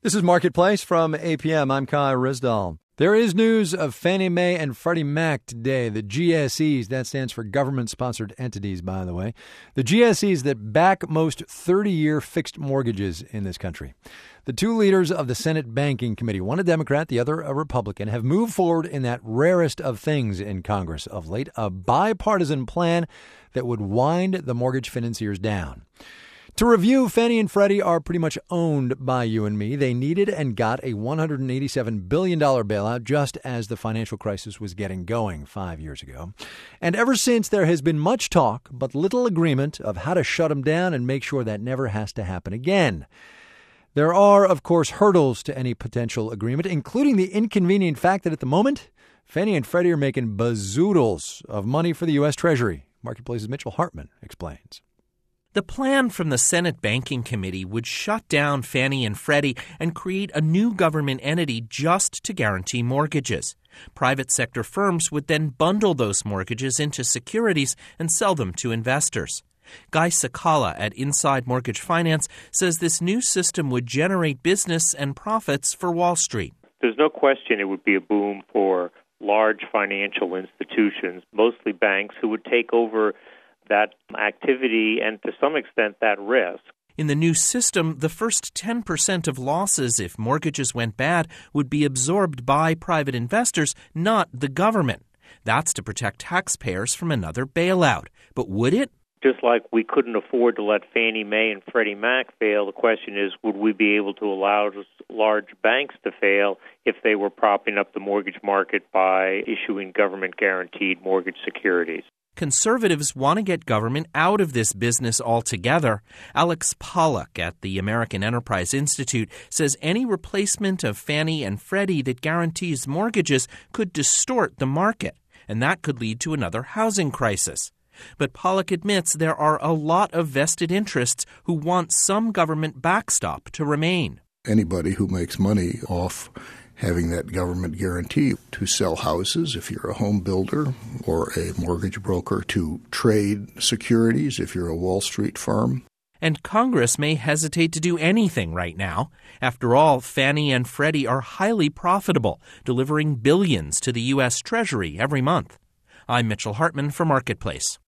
This is Marketplace from APM. I'm Kai Rizdal. There is news of Fannie Mae and Freddie Mac today, the GSEs. That stands for government-sponsored entities, by the way. The GSEs that back most 30-year fixed mortgages in this country. The two leaders of the Senate Banking Committee, one a Democrat, the other a Republican, have moved forward in that rarest of things in Congress of late, a bipartisan plan that would wind the mortgage financiers down. To review, Fannie and Freddie are pretty much owned by you and me. They needed and got a $187 billion bailout just as the financial crisis was getting going 5 years ago. And ever since, there has been much talk, but little agreement of how to shut them down and make sure that never has to happen again. There are, of course, hurdles to any potential agreement, including the inconvenient fact that at the moment, Fannie and Freddie are making bazoodles of money for the U.S. Treasury. Marketplace's Mitchell Hartman explains. The plan from the Senate Banking Committee would shut down Fannie and Freddie and create a new government entity just to guarantee mortgages. Private sector firms would then bundle those mortgages into securities and sell them to investors. Guy Cecala at Inside Mortgage Finance says this new system would generate business and profits for Wall Street. There's no question it would be a boom for large financial institutions, mostly banks, who would take over that activity and to some extent that risk. In the new system, the first 10% of losses if mortgages went bad would be absorbed by private investors, not the government. That's to protect taxpayers from another bailout. But would it? Just like we couldn't afford to let Fannie Mae and Freddie Mac fail, the question is, would we be able to allow large banks to fail if they were propping up the mortgage market by issuing government-guaranteed mortgage securities? Conservatives want to get government out of this business altogether. Alex Pollock at the American Enterprise Institute says any replacement of Fannie and Freddie that guarantees mortgages could distort the market, and that could lead to another housing crisis. But Pollock admits there are a lot of vested interests who want some government backstop to remain. Anybody who makes money off having that government guarantee to sell houses if you're a home builder or a mortgage broker, to trade securities if you're a Wall Street firm. And Congress may hesitate to do anything right now. After all, Fannie and Freddie are highly profitable, delivering billions to the U.S. Treasury every month. I'm Mitchell Hartman for Marketplace.